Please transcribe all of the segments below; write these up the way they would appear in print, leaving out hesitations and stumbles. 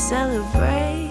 celebrate.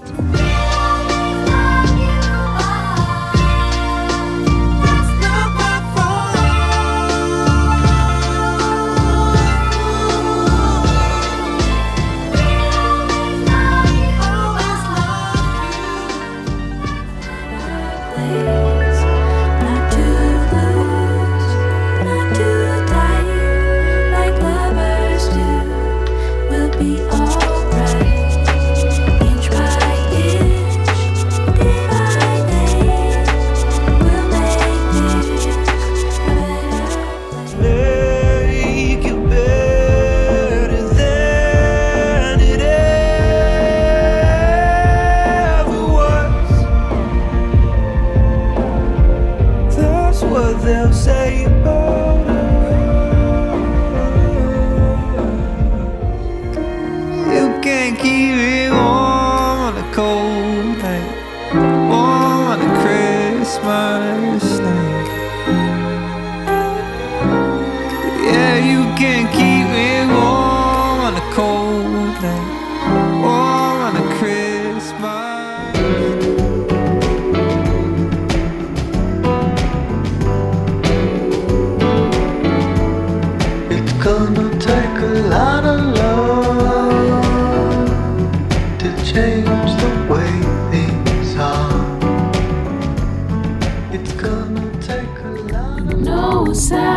They'll say about you can't keep it warm on a cold night, warm on a Christmas night. Yeah, you can't keep it warm on a cold night, warm on a Christmas. Gonna take a lot of love to change the way things are. It's gonna take a lot of no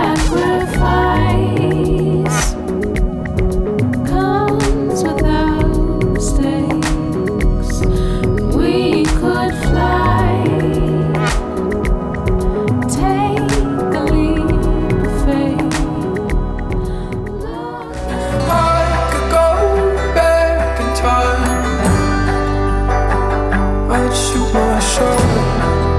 sacrifice comes without stakes. We could fly, take a leap of faith. Shoot my shoulder,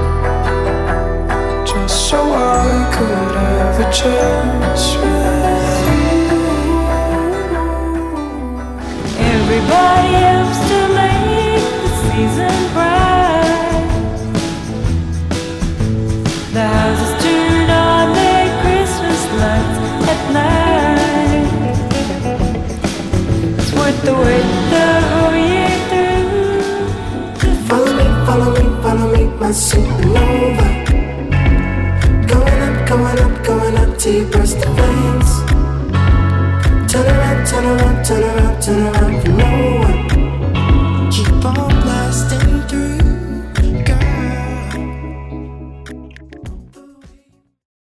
just so I could have a chance with you. Everybody helps to make the season bright. The houses turn on their Christmas lights at night. It's worth the wait the whole year through. Follow me, follow me, follow me, my supernova. Going up, going up, going up till you burst the flames. Turn around, turn around, turn around, turn around, you know.